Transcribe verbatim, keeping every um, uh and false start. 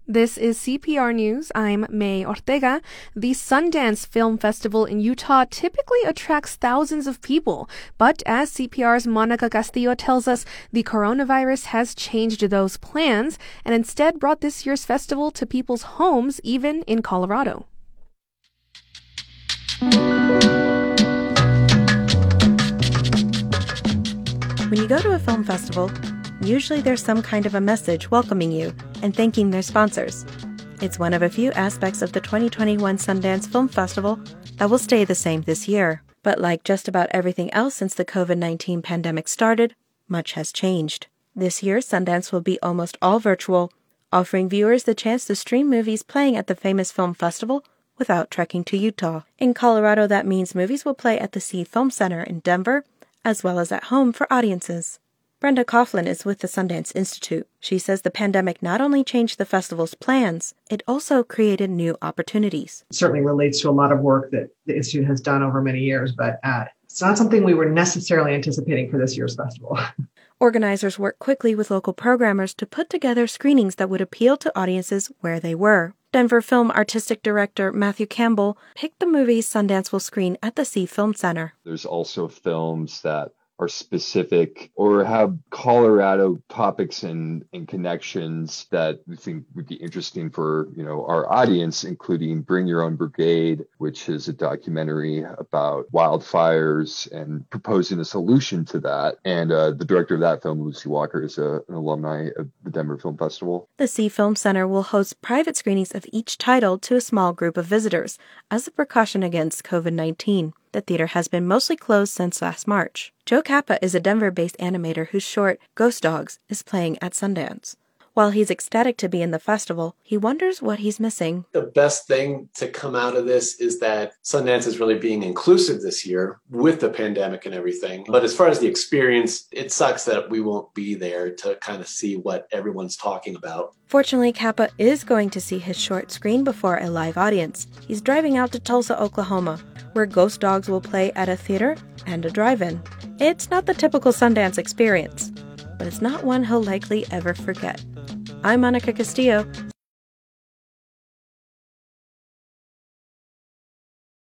This is C P R News. I'm May Ortega. The Sundance Film Festival in Utah typically attracts thousands of people, but as C P R's Monica Castillo tells us, the coronavirus has changed those plans and instead brought this year's festival to people's homes, even in Colorado. When you go to a film festival, usually there's some kind of a message welcoming you and thanking their sponsors. It's one of a few aspects of the twenty twenty-one Sundance Film Festival that will stay the same this year. But like just about everything else since the covid nineteen pandemic started, much has changed. This year, Sundance will be almost all virtual, offering viewers the chance to stream movies playing at the famous film festival without trekking to Utah. In Colorado, that means movies will play at the Sea Film Center in Denver, as well as at home for audiences. Brenda Coughlin is with the Sundance Institute. She says the pandemic not only changed the festival's plans, it also created new opportunities. It certainly relates to a lot of work that the Institute has done over many years, but uh, it's not something we were necessarily anticipating for this year's festival. Organizers worked quickly with local programmers to put together screenings that would appeal to audiences where they were. Denver Film Artistic Director Matthew Campbell picked the movies Sundance will screen at the Sea Film Center. There's also films that are specific or have Colorado topics and, and connections that we think would be interesting for, you know, our audience, including Bring Your Own Brigade, which is a documentary about wildfires and proposing a solution to that. And uh, the director of that film, Lucy Walker, is a, an alumni of the Denver Film Festival. The Sea Film Center will host private screenings of each title to a small group of visitors as a precaution against covid nineteen. The theater has been mostly closed since last March. Joe Kappa is a Denver-based animator whose short, Ghost Dogs, is playing at Sundance. While he's ecstatic to be in the festival, he wonders what he's missing. The best thing to come out of this is that Sundance is really being inclusive this year with the pandemic and everything. But as far as the experience, it sucks that we won't be there to kind of see what everyone's talking about. Fortunately, Kappa is going to see his short screen before a live audience. He's driving out to Tulsa, Oklahoma, where Ghost Dogs will play at a theater and a drive-in. It's not the typical Sundance experience, but it's not one he'll likely ever forget. I'm Monica Castillo,